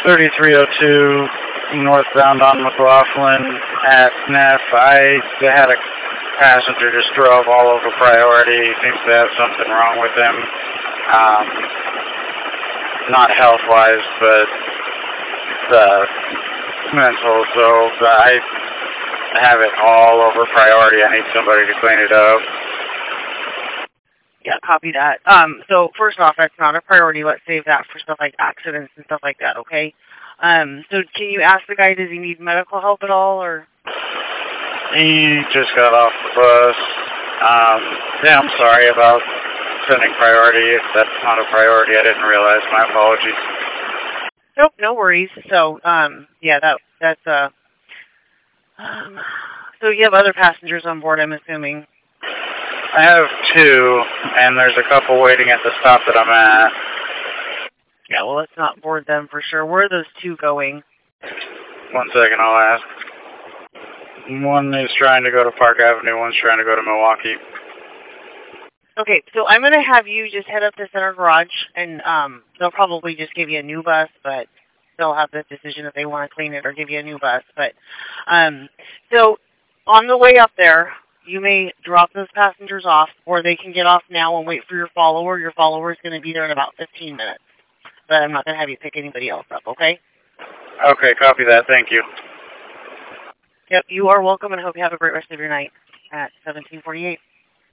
3302 northbound on McLaughlin at Neff. They had a passenger just drove all over priority. Seems to have something wrong with him. Not health-wise, but mental. So I have it all over priority. I need somebody to clean it up. Yeah, copy that. So first off, that's not a priority. Let's save that for stuff like accidents and stuff like that, okay? So can you ask the guy, does he need medical help at all, or? He just got off the bus. Yeah, I'm sorry about sending priority. If that's not a priority, I didn't realize. My apologies. Nope, no worries. So, yeah, that's so you have other passengers on board, I'm assuming. I have two, and there's a couple waiting at the stop that I'm at. Yeah, well, let's not board them for sure. Where are those two going? 1 second, I'll ask. One is trying to go to Park Avenue, one's trying to go to Milwaukee. Okay, so I'm going to have you just head up to Center Garage, and they'll probably just give you a new bus, but they'll have the decision if they want to clean it or give you a new bus. But so on the way up there, you may drop those passengers off, or they can get off now and wait for your follower. Your follower is going to be there in about 15 minutes. But I'm not going to have you pick anybody else up, okay? Okay, copy that. Thank you. Yep, you are welcome, and hope you have a great rest of your night at 1748.